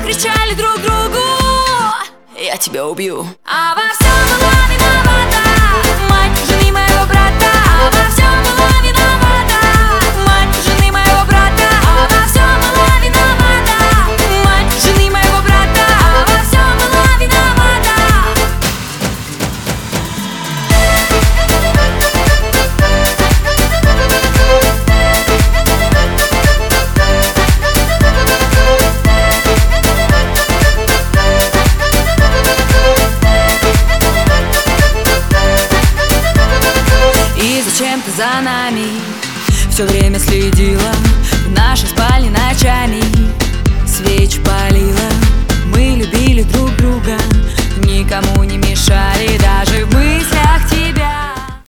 мы кричали друг другу: я тебя убью. А во всем была виновата мать жены моего брата. А во всем была виновата мать жены моего брата. А во всем была виновата мать жены моего брата. А во всем была виновата. И зачем ты за нами все время следила? В нашей спальне ночами свечи палила. Мы любили друг друга, никому не мешали, даже в мыслях